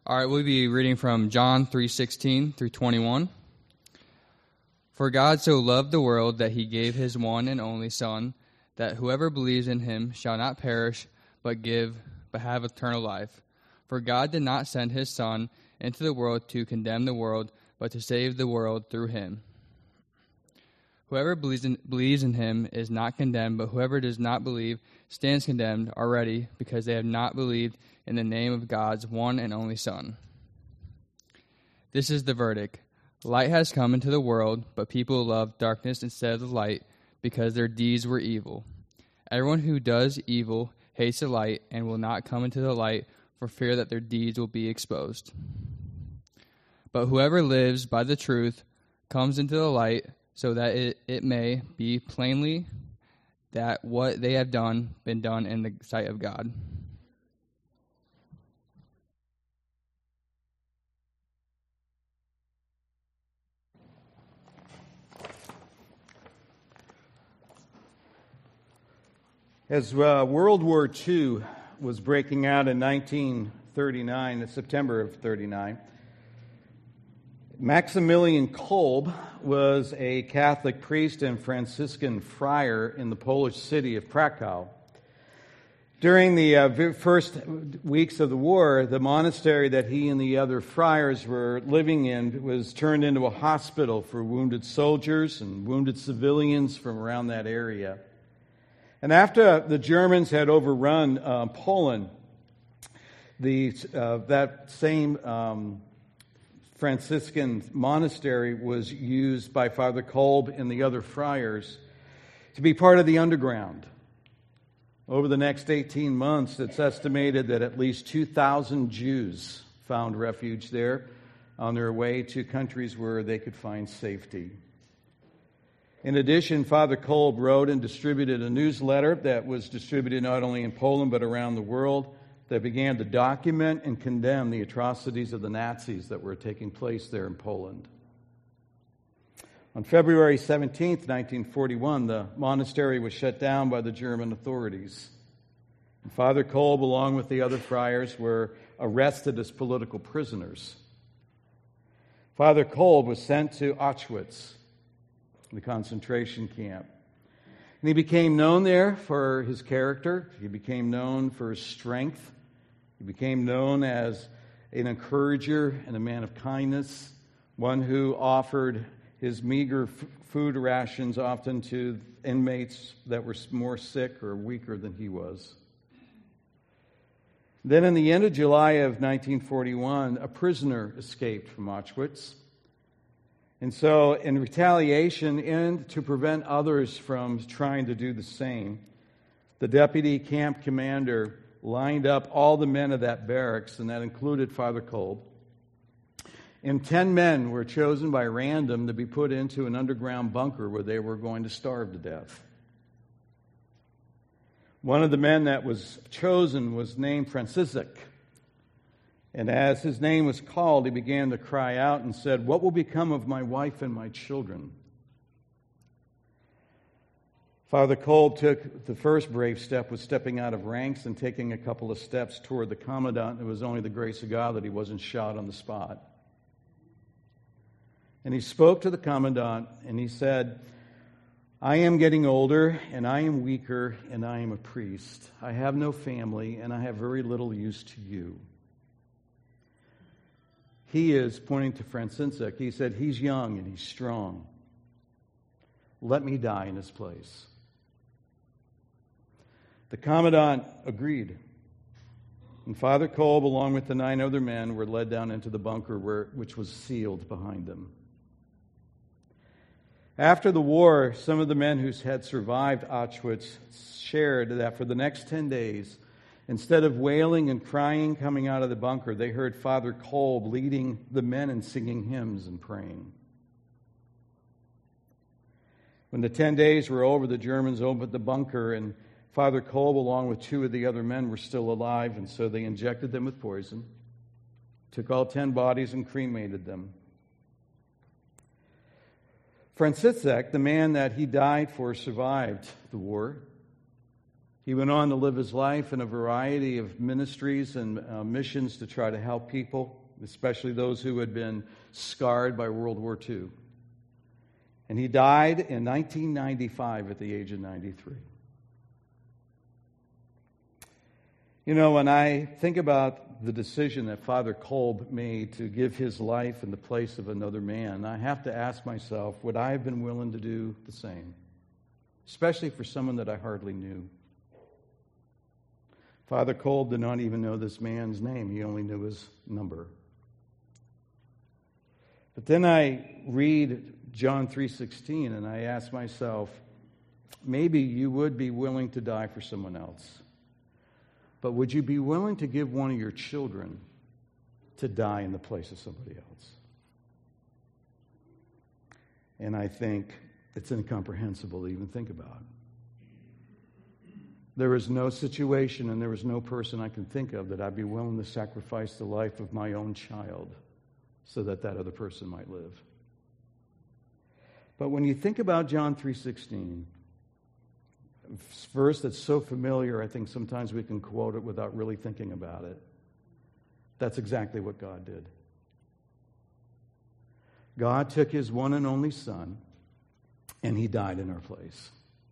All right, we'll be reading from John 3:16 through 21. For God so loved the world that he gave his one and only Son, that whoever believes in him shall not perish, but have eternal life. For God did not send his Son into the world to condemn the world, but to save the world through him. Whoever believes in him is not condemned, but whoever does not believe stands condemned already, because they have not believed in the name of God's one and only Son. This is the verdict. Light has come into the world, but people love darkness instead of the light, because their deeds were evil. Everyone who does evil hates the light and will not come into the light for fear that their deeds will be exposed. But whoever lives by the truth comes into the light, so that it may be plainly that what they have been done in the sight of God. As World War II was breaking out in 1939, in September of 1939, Maximilian Kolbe was a Catholic priest and Franciscan friar in the Polish city of Krakow. During the first weeks of the war, the monastery that he and the other friars were living in was turned into a hospital for wounded soldiers and wounded civilians from around that area. And after the Germans had overrun Poland, that same Franciscan monastery was used by Father Kolbe and the other friars to be part of the underground. Over the next 18 months, it's estimated that at least 2,000 Jews found refuge there on their way to countries where they could find safety. In addition, Father Kolbe wrote and distributed a newsletter that was distributed not only in Poland but around the world, that began to document and condemn the atrocities of the Nazis that were taking place there in Poland. On February 17th, 1941, the monastery was shut down by the German authorities. And Father Kolbe, along with the other friars, were arrested as political prisoners. Father Kolbe was sent to Auschwitz, the concentration camp. And he became known there for his character. He became known for his strength. He became known as an encourager and a man of kindness, one who offered his meager food rations often to inmates that were more sick or weaker than he was. Then in the end of July of 1941, a prisoner escaped from Auschwitz. And so in retaliation and to prevent others from trying to do the same, the deputy camp commander lined up all the men of that barracks, and that included Father Kolbe. And 10 men were chosen by random to be put into an underground bunker where they were going to starve to death. One of the men that was chosen was named Franciszek. And as his name was called, he began to cry out and said, "What will become of my wife and my children?" Father Kolbe took the first brave step, was stepping out of ranks and taking a couple of steps toward the commandant. It was only the grace of God that he wasn't shot on the spot. And he spoke to the commandant and he said, "I am getting older and I am weaker and I am a priest. I have no family and I have very little use to you." He is pointing to Franciszek. He said, "He's young and he's strong. Let me die in his place." The commandant agreed. And Father Kolbe, along with the 9 other men, were led down into the bunker which was sealed behind them. After the war, some of the men who had survived Auschwitz shared that for the next 10 days, instead of wailing and crying coming out of the bunker, they heard Father Kolbe leading the men and singing hymns and praying. When the 10 days were over, the Germans opened the bunker, and Father Kolbe, along with 2 of the other men, were still alive, and so they injected them with poison, took all 10 bodies and cremated them. Franciszek, the man that he died for, survived the war. He went on to live his life in a variety of ministries and missions to try to help people, especially those who had been scarred by World War II. And he died in 1995 at the age of 93. You know, when I think about the decision that Father Kolb made to give his life in the place of another man, I have to ask myself, would I have been willing to do the same? Especially for someone that I hardly knew. Father Kolb did not even know this man's name. He only knew his number. But then I read John 3:16 and I ask myself, maybe you would be willing to die for someone else. But would you be willing to give one of your children to die in the place of somebody else? And I think it's incomprehensible to even think about. There is no situation and there is no person I can think of that I'd be willing to sacrifice the life of my own child so that that other person might live. But when you think about John 3:16, a verse that's so familiar, I think sometimes we can quote it without really thinking about it. That's exactly what God did. God took his one and only Son, and he died in our place.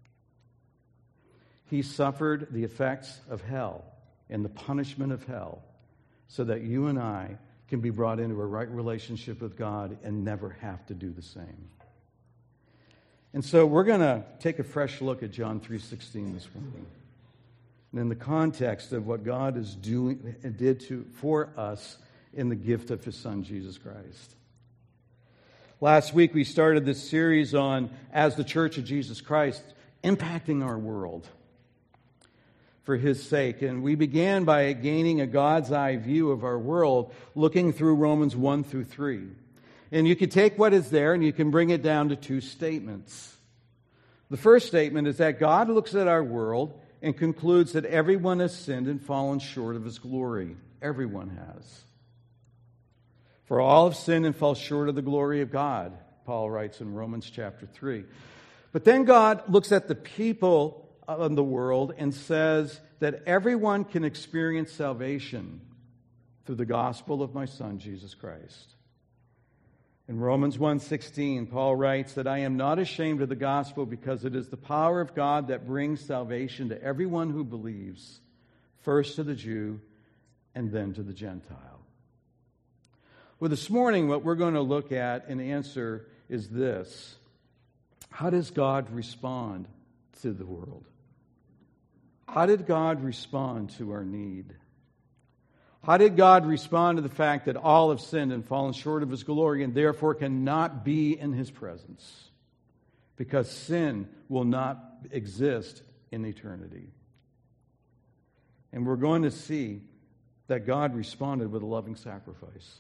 He suffered the effects of hell and the punishment of hell so that you and I can be brought into a right relationship with God and never have to do the same. And so we're going to take a fresh look at John 3:16 this morning. And in the context of what God is doing and did for us in the gift of his Son, Jesus Christ. Last week we started this series on, as the Church of Jesus Christ, impacting our world for his sake. And we began by gaining a God's eye view of our world, looking through Romans 1-3. And you can take what is there and you can bring it down to two statements. The first statement is that God looks at our world and concludes that everyone has sinned and fallen short of his glory. Everyone has. For all have sinned and fall short of the glory of God, Paul writes in Romans chapter 3. But then God looks at the people in the world and says that everyone can experience salvation through the gospel of my Son, Jesus Christ. In Romans 1:16, Paul writes that I am not ashamed of the gospel because it is the power of God that brings salvation to everyone who believes, first to the Jew and then to the Gentile. Well, this morning what we're going to look at and answer is this. How does God respond to the world? How did God respond to our need? How did God respond to the fact that all have sinned and fallen short of his glory and therefore cannot be in his presence? Because sin will not exist in eternity. And we're going to see that God responded with a loving sacrifice.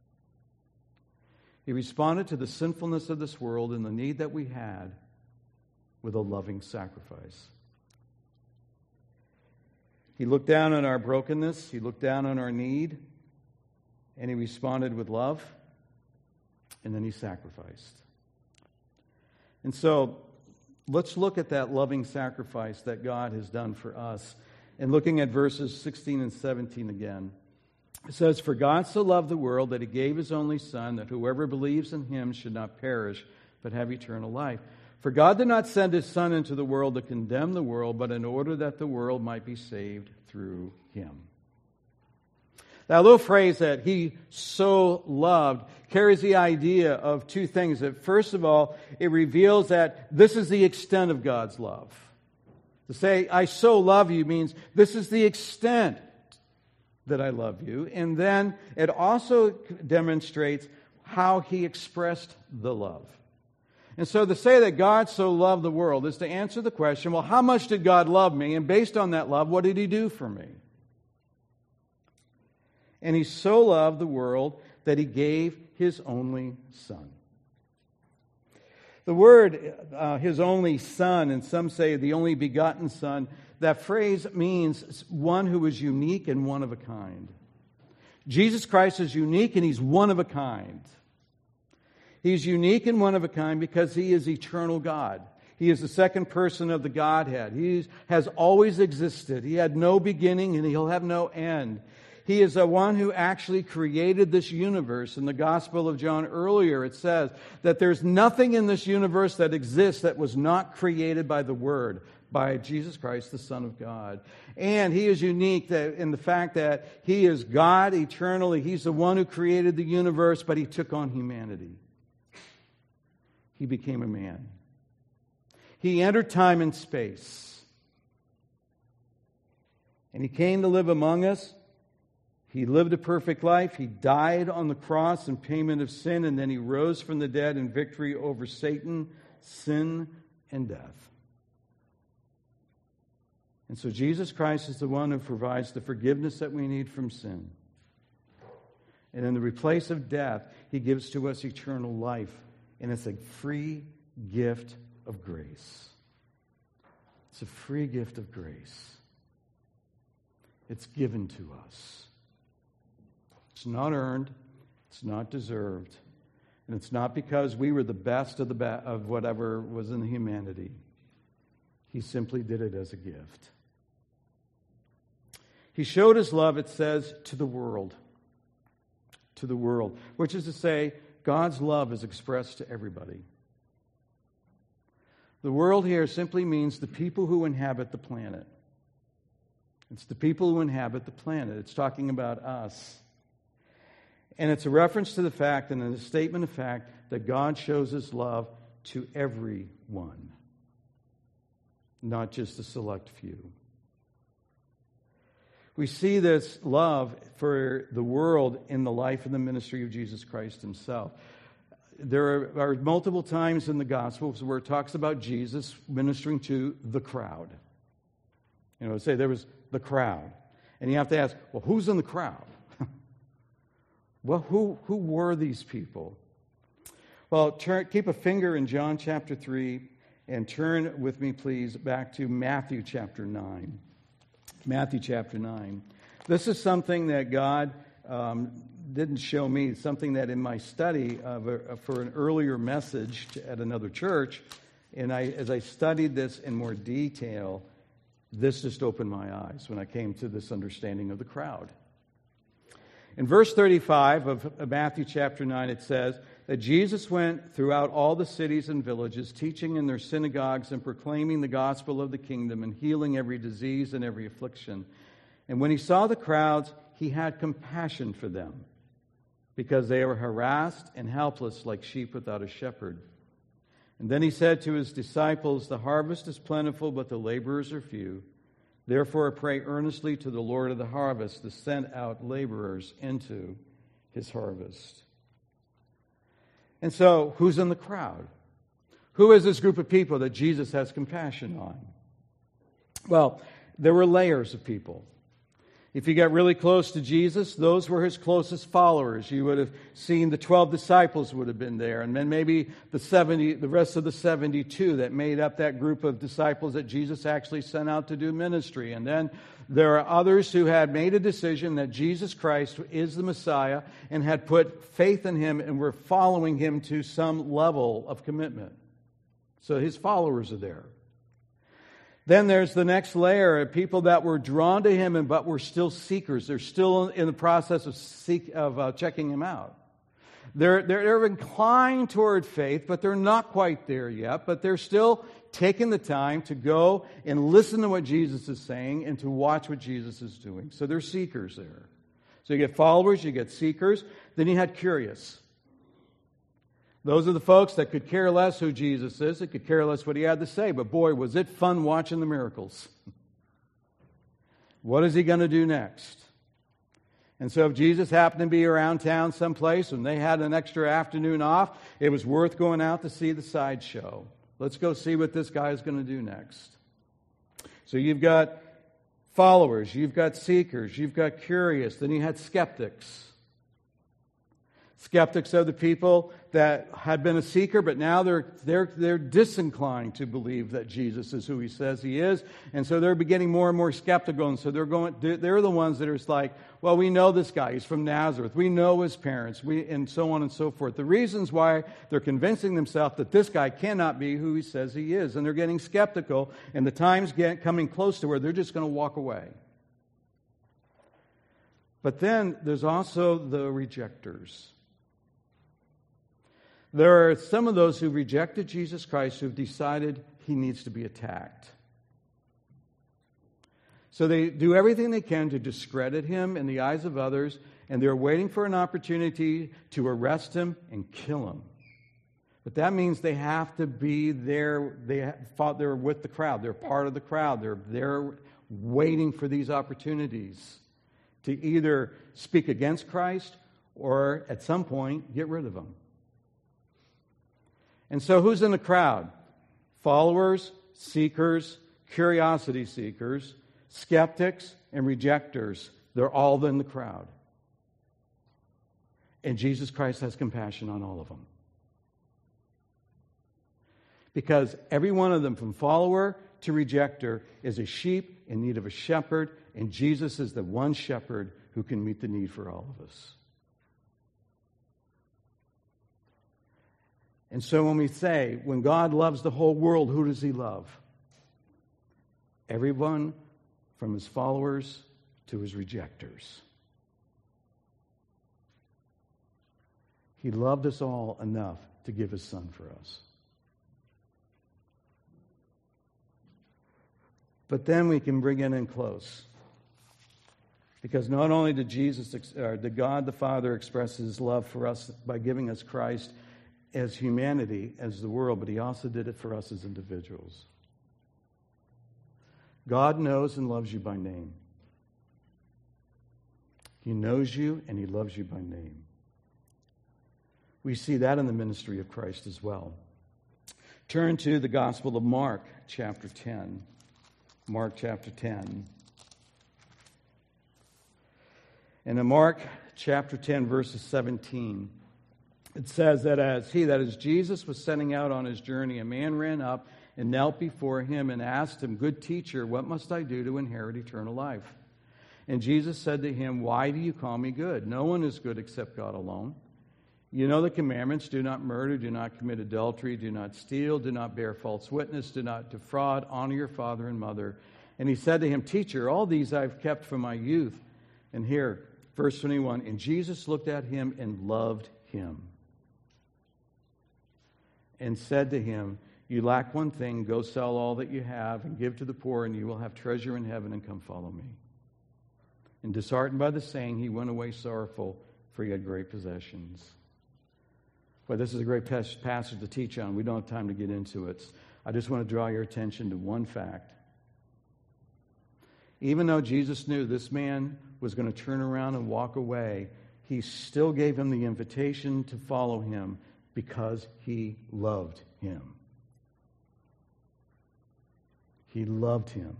He responded to the sinfulness of this world and the need that we had with a loving sacrifice. He looked down on our brokenness, he looked down on our need, and he responded with love, and then he sacrificed. And so, let's look at that loving sacrifice that God has done for us. And looking at verses 16 and 17 again. It says, For God so loved the world that he gave his only Son, that whoever believes in him should not perish, but have eternal life. For God did not send his Son into the world to condemn the world, but in order that the world might be saved through him. That little phrase that he so loved carries the idea of two things. That first of all, it reveals that this is the extent of God's love. To say, I so love you means this is the extent that I love you. And then it also demonstrates how he expressed the love. And so to say that God so loved the world is to answer the question, well, how much did God love me? And based on that love, what did he do for me? And he so loved the world that he gave his only Son. The word, his only Son, and some say the only begotten Son, that phrase means one who is unique and one of a kind. Jesus Christ is unique and he's one of a kind. He's unique and one of a kind because he is eternal God. He is the second person of the Godhead. He has always existed. He had no beginning and he'll have no end. He is the one who actually created this universe. In the Gospel of John earlier, it says that there's nothing in this universe that exists that was not created by the Word, by Jesus Christ, the Son of God. And He is unique in the fact that He is God eternally. He's the one who created the universe, but He took on humanity. He became a man. He entered time and space. And He came to live among us. He lived a perfect life. He died on the cross in payment of sin, and then He rose from the dead in victory over Satan, sin, and death. And so Jesus Christ is the one who provides the forgiveness that we need from sin. And in the place of death, He gives to us eternal life. And it's a free gift of grace. It's a free gift of grace. It's given to us. It's not earned. It's not deserved. And it's not because we were the best of whatever was in humanity. He simply did it as a gift. He showed His love, it says, to the world. To the world. Which is to say, God's love is expressed to everybody. The world here simply means the people who inhabit the planet. It's the people who inhabit the planet. It's talking about us. And it's a reference to the fact and a statement of fact that God shows His love to everyone, not just a select few. We see this love for the world in the life and the ministry of Jesus Christ Himself. There are multiple times in the Gospels where it talks about Jesus ministering to the crowd. You know, say there was the crowd. And you have to ask, well, who's in the crowd? Well, who were these people? Well, keep a finger in John chapter 3 and turn with me, please, back to Matthew chapter 9. Matthew chapter 9. This is something that God didn't show me, something that in my study for an earlier message at another church, and as I studied this in more detail, this just opened my eyes when I came to this understanding of the crowd. In verse 35 of Matthew chapter 9, it says that Jesus went throughout all the cities and villages, teaching in their synagogues and proclaiming the gospel of the kingdom and healing every disease and every affliction. And when He saw the crowds, He had compassion for them, because they were harassed and helpless like sheep without a shepherd. And then He said to His disciples, "The harvest is plentiful, but the laborers are few. Therefore, pray earnestly to the Lord of the harvest to send out laborers into His harvest." And so, who's in the crowd? Who is this group of people that Jesus has compassion on? Well, there were layers of people. If you got really close to Jesus, those were His closest followers. You would have seen the 12 disciples would have been there, and then maybe the rest of the 72 that made up that group of disciples that Jesus actually sent out to do ministry. And then there are others who had made a decision that Jesus Christ is the Messiah and had put faith in Him and were following Him to some level of commitment. So His followers are there. Then there's the next layer of people that were drawn to Him but were still seekers. They're still in the process of checking Him out. They're inclined toward faith, but they're not quite there yet. But they're still taking the time to go and listen to what Jesus is saying and to watch what Jesus is doing. So they're seekers there. So you get followers, you get seekers. Then you had curious. Those are the folks that could care less who Jesus is. They could care less what He had to say. But boy, was it fun watching the miracles. What is He going to do next? And so if Jesus happened to be around town someplace and they had an extra afternoon off, it was worth going out to see the sideshow. Let's go see what this guy is going to do next. So you've got followers, you've got seekers, you've got curious, then you had skeptics. Skeptics are the people that had been a seeker, but now they're disinclined to believe that Jesus is who he says he is, and so they're getting more and more skeptical. And so they're the ones that are like, well, we know this guy; he's from Nazareth. We know his parents, and so on and so forth. The reasons why they're convincing themselves that this guy cannot be who he says he is, and they're getting skeptical. And the time's coming close to where they're just going to walk away. But then there's also the rejectors. There are some of those who rejected Jesus Christ who've decided he needs to be attacked. So they do everything they can to discredit him in the eyes of others, and they're waiting for an opportunity to arrest him and kill him. But that means they have to be there. They're with the crowd. They're part of the crowd. They're waiting for these opportunities to either speak against Christ or at some point get rid of him. And so who's in the crowd? Followers, seekers, curiosity seekers, skeptics, and rejectors. They're all in the crowd. And Jesus Christ has compassion on all of them. Because every one of them, from follower to rejecter, is a sheep in need of a shepherd, and Jesus is the one shepherd who can meet the need for all of us. And so when we say, when God loves the whole world, who does he love? Everyone from his followers to his rejectors. He loved us all enough to give his son for us. But then we can bring it in close. Because not only did God the Father express his love for us by giving us Christ as humanity, as the world, but he also did it for us as individuals. God knows and loves you by name. He knows you and he loves you by name. We see that in the ministry of Christ as well. Turn to the Gospel of Mark, chapter 10. Mark chapter 10. And in Mark chapter 10, verses 17, it says that as Jesus was setting out on his journey, a man ran up and knelt before him and asked him, "Good teacher, what must I do to inherit eternal life?" And Jesus said to him, "Why do you call me good? No one is good except God alone. You know the commandments: do not murder, do not commit adultery, do not steal, do not bear false witness, do not defraud, honor your father and mother." And he said to him, "Teacher, all these I've kept from my youth." And here, verse 21, and Jesus looked at him and loved him and said to him, "You lack one thing. Go sell all that you have and give to the poor, and you will have treasure in heaven, and come follow me." And disheartened by the saying, he went away sorrowful, for he had great possessions. Well, this is a great passage to teach on. We don't have time to get into it. I just want to draw your attention to one fact. Even though Jesus knew this man was going to turn around and walk away, he still gave him the invitation to follow him because he loved him. He loved him.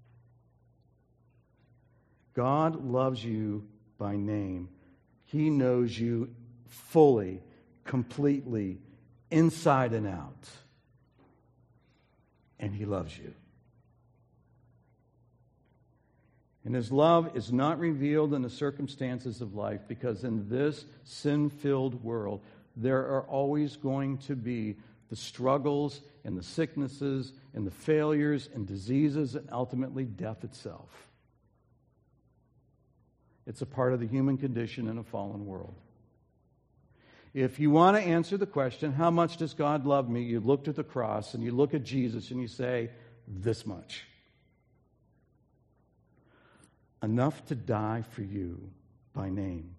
God loves you by name. He knows you fully, completely, inside and out. And he loves you. And his love is not revealed in the circumstances of life, because in this sin-filled world, there are always going to be the struggles and the sicknesses and the failures and diseases and ultimately death itself. It's a part of the human condition in a fallen world. If you want to answer the question, how much does God love me? You look to the cross and you look at Jesus and you say, this much. Enough to die for you by name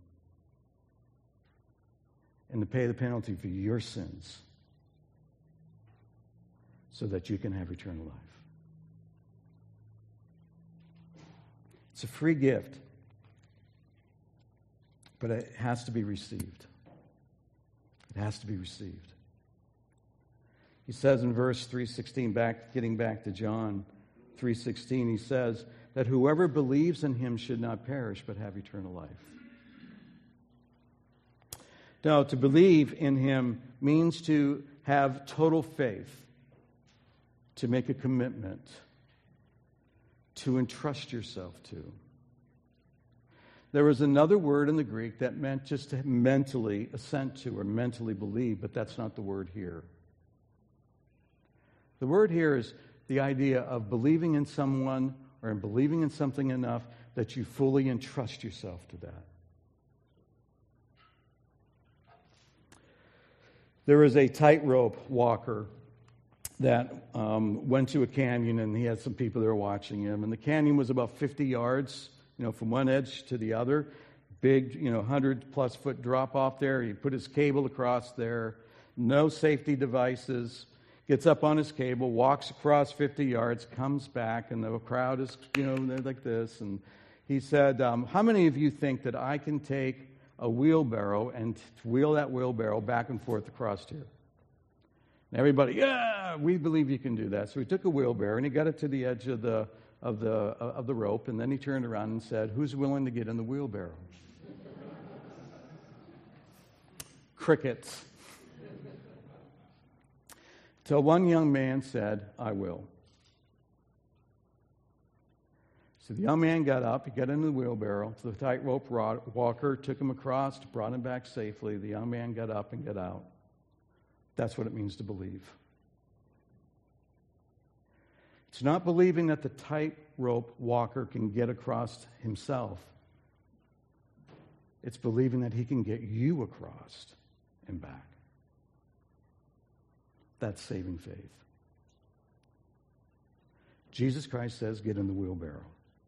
and to pay the penalty for your sins so that you can have eternal life. It's a free gift, but it has to be received. It has to be received. He says in verse 3:16, getting back to John 3:16, he says that whoever believes in him should not perish but have eternal life. No, to believe in him means to have total faith, to make a commitment, to entrust yourself to. There was another word in the Greek that meant just to mentally assent to or mentally believe, but that's not the word here. The word here is the idea of believing in someone or in believing in something enough that you fully entrust yourself to that. There was a tightrope walker that went to a canyon, and he had some people there watching him. And the canyon was about 50 yards, from one edge to the other. Big, 100-plus foot drop off there. He put his cable across there. No safety devices. Gets up on his cable, walks across 50 yards, comes back, and the crowd is, they're like this. And he said, how many of you think that I can take a wheelbarrow and wheel that wheelbarrow back and forth across here? And everybody, yeah, we believe you can do that. So he took a wheelbarrow and he got it to the edge of the rope, and then he turned around and said, "Who's willing to get in the wheelbarrow?" Crickets. Till one young man said, "I will." So the young man got up, he got into the wheelbarrow. So the tightrope walker took him across, brought him back safely. The young man got up and got out. That's what it means to believe. It's not believing that the tightrope walker can get across himself. It's believing that he can get you across and back. That's saving faith. Jesus Christ says, get in the wheelbarrow.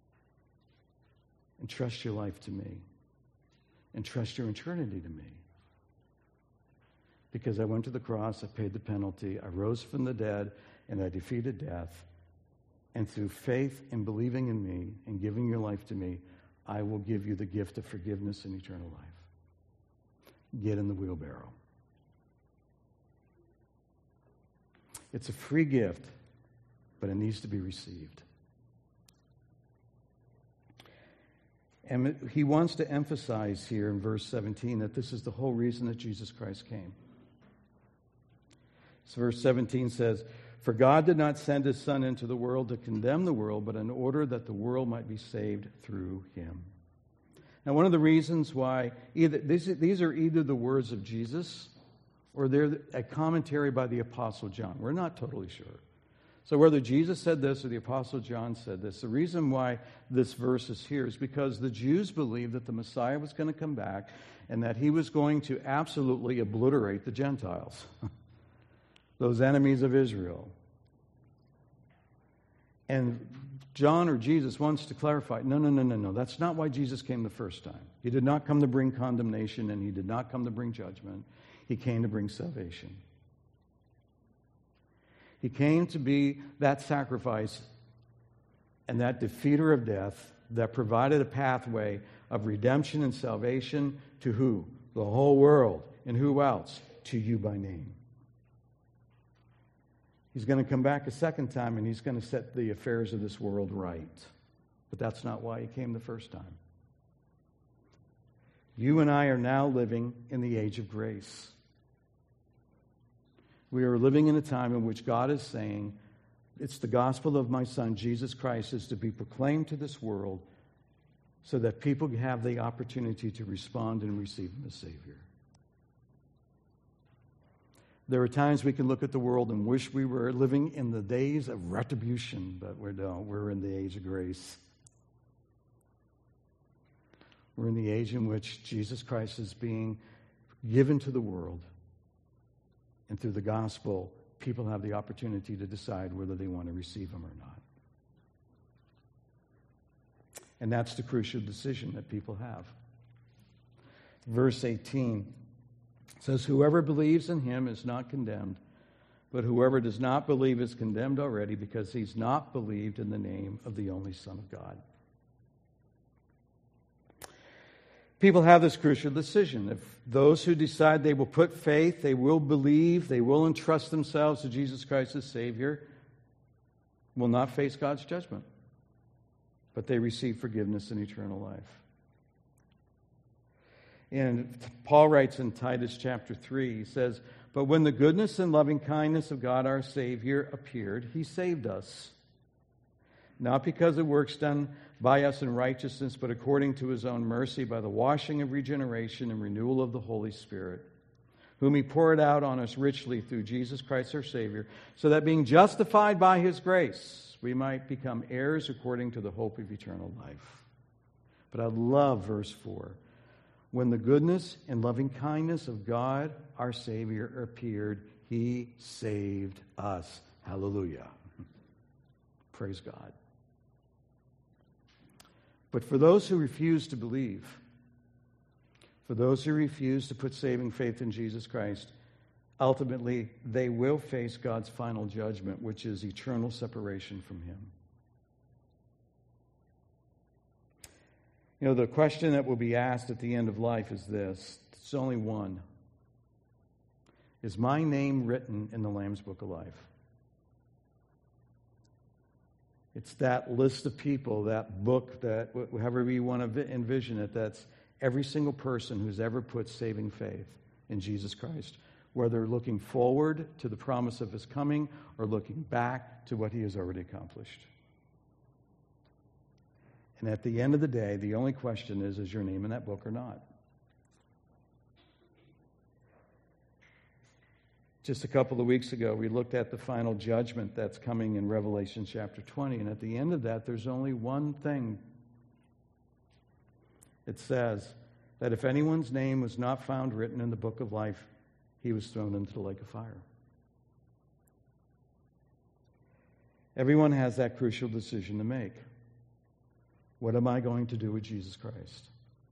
Entrust your life to me. Entrust your eternity to me. Because I went to the cross, I paid the penalty, I rose from the dead, and I defeated death. And through faith and believing in me and giving your life to me, I will give you the gift of forgiveness and eternal life. Get in the wheelbarrow. It's a free gift, but it needs to be received. And he wants to emphasize here in verse 17 that this is the whole reason that Jesus Christ came. So verse 17 says, "For God did not send his Son into the world to condemn the world, but in order that the world might be saved through him." Now, one of the reasons why these are either the words of Jesus or they're a commentary by the Apostle John. We're not totally sure. So whether Jesus said this or the Apostle John said this, the reason why this verse is here is because the Jews believed that the Messiah was going to come back and that he was going to absolutely obliterate the Gentiles, those enemies of Israel. And John or Jesus wants to clarify, no. That's not why Jesus came the first time. He did not come to bring condemnation, and he did not come to bring judgment. He came to bring salvation. He came to be that sacrifice and that defeater of death that provided a pathway of redemption and salvation to who? The whole world. And who else? To you by name. He's going to come back a second time and he's going to set the affairs of this world right. But that's not why he came the first time. You and I are now living in the age of grace. We are living in a time in which God is saying, it's the gospel of my Son, Jesus Christ, is to be proclaimed to this world so that people have the opportunity to respond and receive him as Savior. There are times we can look at the world and wish we were living in the days of retribution, but we don't. We're in the age of grace. We're in the age in which Jesus Christ is being given to the world. And through the gospel, people have the opportunity to decide whether they want to receive him or not. And that's the crucial decision that people have. Verse 18 says, "Whoever believes in him is not condemned, but whoever does not believe is condemned already because he's not believed in the name of the only Son of God." People have this crucial decision. If those who decide they will put faith, they will believe, they will entrust themselves to Jesus Christ as Savior, will not face God's judgment, but they receive forgiveness and eternal life. And Paul writes in Titus chapter 3, he says, "But when the goodness and loving kindness of God our Savior appeared, he saved us, not because of works done by us in righteousness, but according to his own mercy, by the washing of regeneration and renewal of the Holy Spirit, whom he poured out on us richly through Jesus Christ our Savior, so that being justified by his grace, we might become heirs according to the hope of eternal life." But I love verse 4. "When the goodness and loving kindness of God our Savior appeared, he saved us." Hallelujah. Praise God. But for those who refuse to believe, for those who refuse to put saving faith in Jesus Christ, ultimately they will face God's final judgment, which is eternal separation from him. You know, the question that will be asked at the end of life is this. It's only one. Is my name written in the Lamb's Book of Life? It's that list of people, that book, that however you want to envision it, that's every single person who's ever put saving faith in Jesus Christ, whether looking forward to the promise of his coming or looking back to what he has already accomplished. And at the end of the day, the only question is your name in that book or not? Just a couple of weeks ago, we looked at the final judgment that's coming in Revelation chapter 20. And at the end of that, there's only one thing. It says that if anyone's name was not found written in the book of life, he was thrown into the lake of fire. Everyone has that crucial decision to make. What am I going to do with Jesus Christ?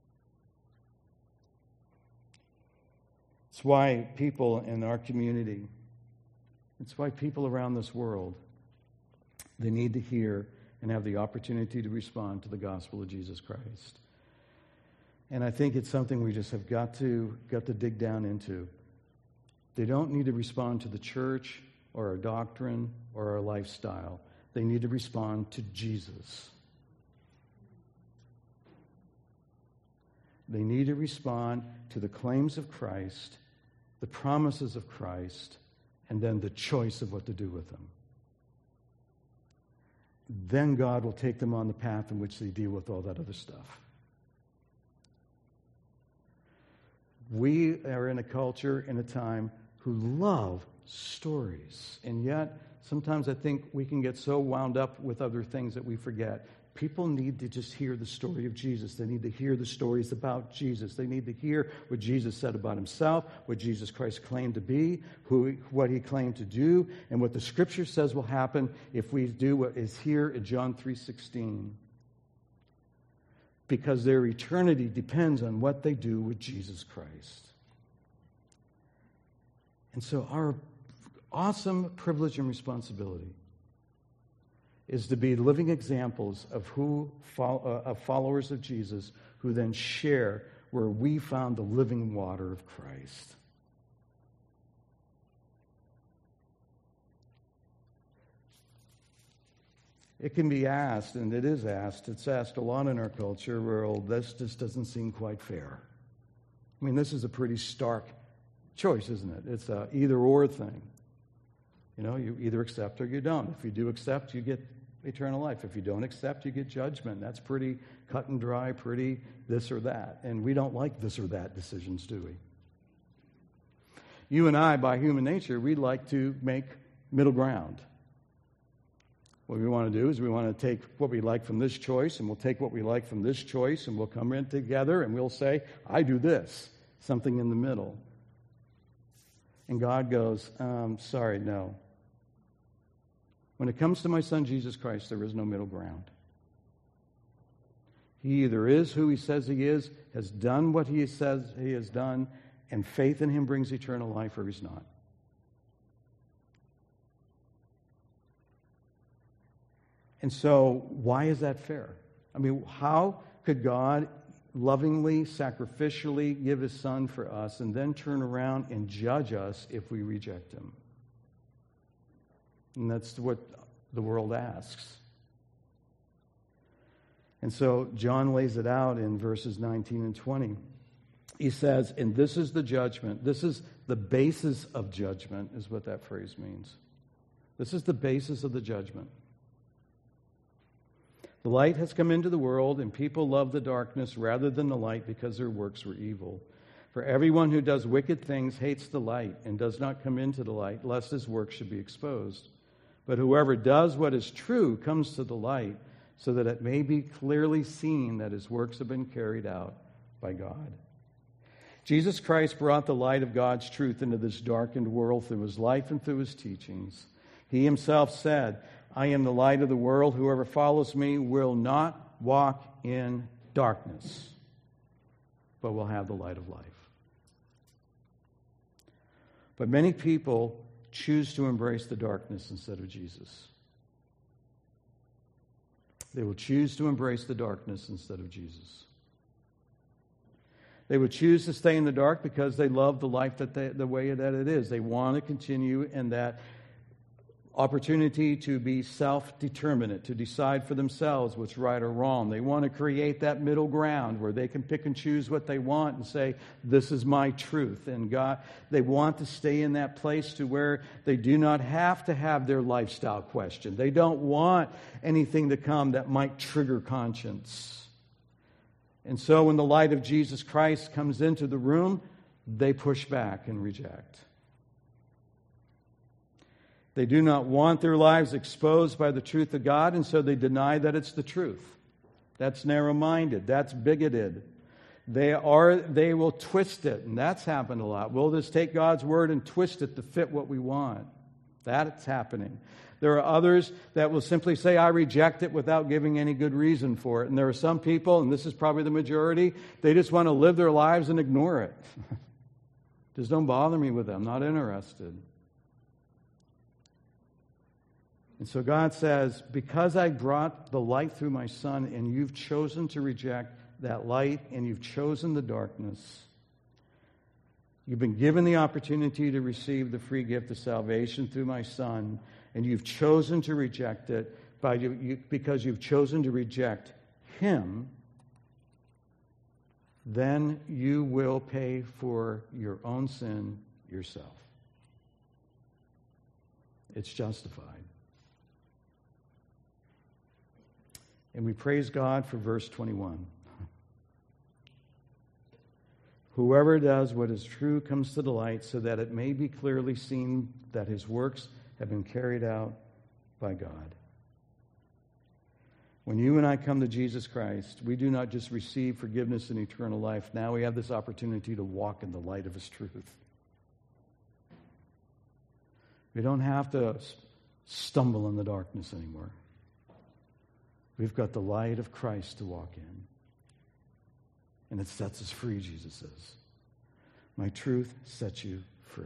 It's why people in our community, it's why people around this world, they need to hear and have the opportunity to respond to the gospel of Jesus Christ. And I think it's something we just have got to dig down into. They don't need to respond to the church or our doctrine or our lifestyle. They need to respond to Jesus. They need to respond to the claims of Christ, the promises of Christ, and then the choice of what to do with them. Then God will take them on the path in which they deal with all that other stuff. We are in a culture, in a time, who love stories. And yet, sometimes I think we can get so wound up with other things that we forget. People need to just hear the story of Jesus. They need to hear the stories about Jesus. They need to hear what Jesus said about himself, what Jesus Christ claimed to be, what he claimed to do, and what the Scripture says will happen if we do what is here in John 3:16. Because their eternity depends on what they do with Jesus Christ. And so our awesome privilege and responsibility is to be living examples of followers of Jesus who then share where we found the living water of Christ. It can be asked, and it is asked, it's asked a lot in our culture, well, this just doesn't seem quite fair. I mean, this is a pretty stark choice, isn't it? It's an either-or thing. You know, you either accept or you don't. If you do accept, you get eternal life. If you don't accept, you get judgment. That's pretty cut and dry, pretty this or that. And we don't like this or that decisions, do we? You and I, by human nature, we like to make middle ground. What we want to do is we want to take what we like from this choice, and we'll take what we like from this choice, and we'll come in together, and we'll say, I do this, something in the middle. And God goes, sorry, no. When it comes to my son Jesus Christ, there is no middle ground. He either is who he says he is, has done what he says he has done, and faith in him brings eternal life, or he's not. And so, why is that fair? I mean, how could God lovingly, sacrificially give his son for us and then turn around and judge us if we reject him? And that's what the world asks. And so John lays it out in verses 19 and 20. he says, and this is the judgment. This is the basis of judgment, is what that phrase means. This is the basis of the judgment. The light has come into the world, and people love the darkness rather than the light because their works were evil. For everyone who does wicked things hates the light and does not come into the light, lest his work should be exposed. But whoever does what is true comes to the light, so that it may be clearly seen that his works have been carried out by God. Jesus Christ brought the light of God's truth into this darkened world through his life and through his teachings. He himself said, I am the light of the world. Whoever follows me will not walk in darkness, but will have the light of life. But many people choose to embrace the darkness instead of Jesus. They will choose to embrace the darkness instead of Jesus. They would choose to stay in the dark because they love the life the way that it is. They want to continue in that opportunity to be self-determinate, to decide for themselves what's right or wrong. They want to create that middle ground where they can pick and choose what they want and say, this is my truth. And God, they want to stay in that place to where they do not have to have their lifestyle questioned. They don't want anything to come that might trigger conscience. And so when the light of Jesus Christ comes into the room, they push back and reject. They do not want their lives exposed by the truth of God, and so they deny that it's the truth. That's narrow-minded. That's bigoted. They will twist it, and that's happened a lot. We'll just take God's word and twist it to fit what we want. That's happening. There are others that will simply say, I reject it without giving any good reason for it. And there are some people, and this is probably the majority, they just want to live their lives and ignore it. Just don't bother me with it. I'm not interested. And so God says, because I brought the light through my Son, and you've chosen to reject that light, and you've chosen the darkness, you've been given the opportunity to receive the free gift of salvation through my Son, and you've chosen to reject it because you've chosen to reject Him, then you will pay for your own sin yourself. It's justified. And we praise God for verse 21. Whoever does what is true comes to the light, so that it may be clearly seen that his works have been carried out by God. When you and I come to Jesus Christ, we do not just receive forgiveness and eternal life. Now we have this opportunity to walk in the light of his truth. We don't have to stumble in the darkness anymore. We've got the light of Christ to walk in. And it sets us free, Jesus says. My truth sets you free.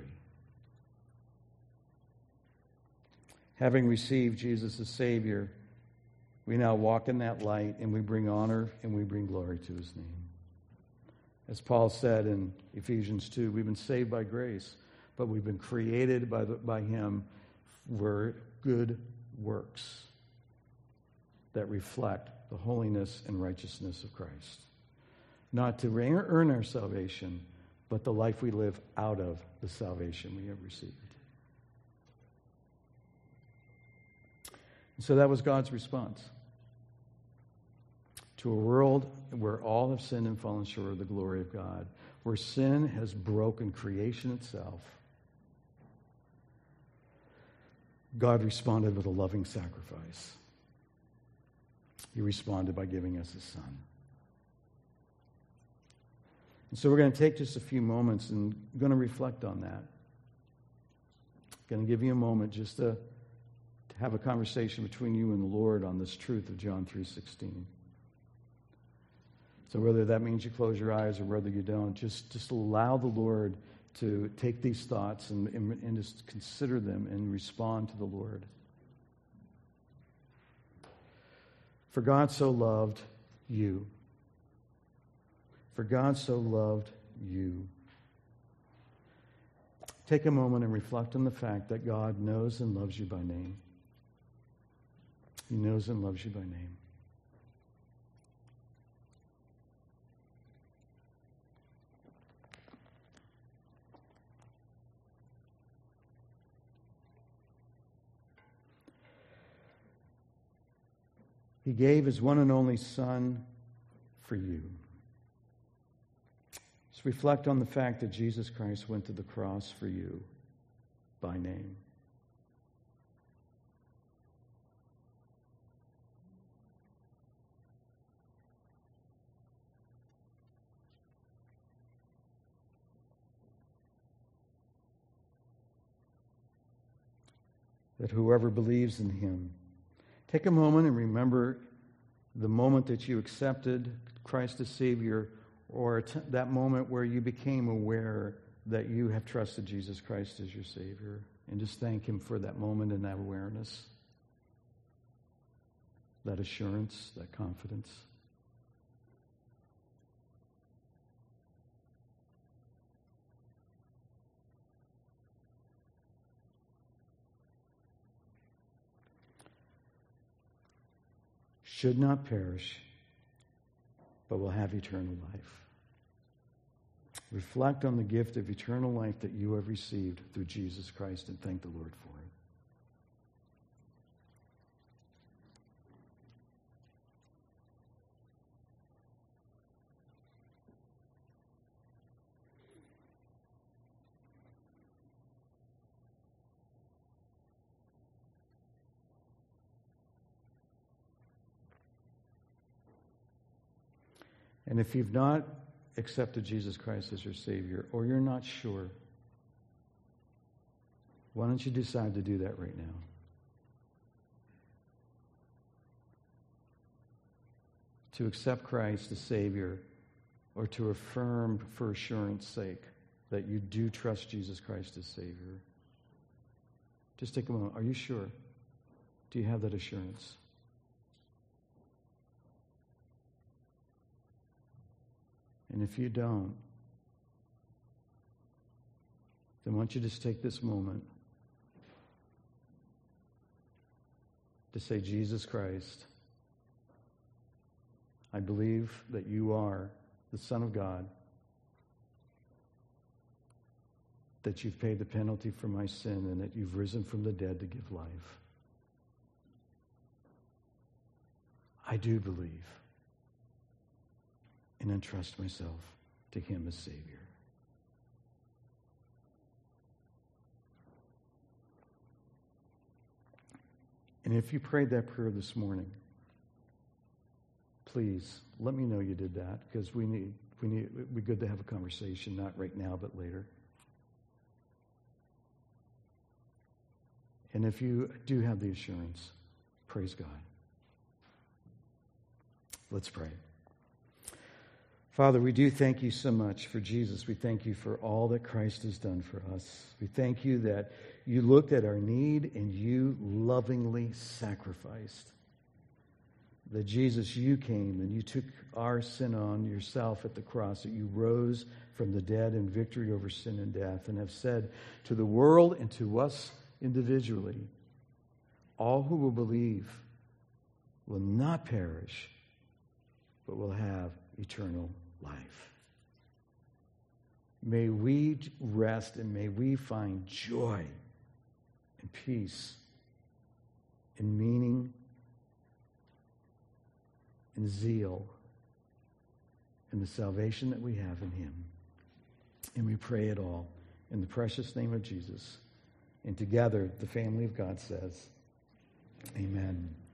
Having received Jesus as Savior, we now walk in that light, and we bring honor and we bring glory to his name. As Paul said in Ephesians 2, we've been saved by grace, but we've been created by him for good works that reflect the holiness and righteousness of Christ. Not to earn our salvation, but the life we live out of the salvation we have received. And so that was God's response to a world where all have sinned and fallen short of the glory of God, where sin has broken creation itself. God responded with a loving sacrifice. He responded by giving us his Son. And so we're going to take just a few moments and going to reflect on that. Going to give you a moment just to have a conversation between you and the Lord on this truth of John 3:16. So whether that means you close your eyes or whether you don't, just allow the Lord to take these thoughts and just consider them and respond to the Lord. For God so loved you. For God so loved you. Take a moment and reflect on the fact that God knows and loves you by name. He knows and loves you by name. He gave his one and only Son for you. Just reflect on the fact that Jesus Christ went to the cross for you by name. That whoever believes in him, take a moment and remember the moment that you accepted Christ as Savior, or that moment where you became aware that you have trusted Jesus Christ as your Savior. And just thank him for that moment and that awareness, that assurance, that confidence. Should not perish, but will have eternal life. Reflect on the gift of eternal life that you have received through Jesus Christ and thank the Lord for it. And if you've not accepted Jesus Christ as your Savior, or you're not sure, why don't you decide to do that right now? To accept Christ as Savior, or to affirm for assurance sake that you do trust Jesus Christ as Savior. Just take a moment. Are you sure? Do you have that assurance? And if you don't, then why don't you just take this moment to say, Jesus Christ, I believe that you are the Son of God, that you've paid the penalty for my sin, and that you've risen from the dead to give life. I do believe and entrust myself to him as Savior. And if you prayed that prayer this morning, please let me know you did that, because it'd be good to have a conversation, not right now, but later. And if you do have the assurance, praise God. Let's pray. Father, we do thank you so much for Jesus. We thank you for all that Christ has done for us. We thank you that you looked at our need and you lovingly sacrificed. That Jesus, you came and you took our sin on yourself at the cross, that you rose from the dead in victory over sin and death, and have said to the world and to us individually, all who will believe will not perish, but will have eternal life. May we rest and may we find joy and peace and meaning and zeal in the salvation that we have in him. And we pray it all in the precious name of Jesus. And together, the family of God says, amen.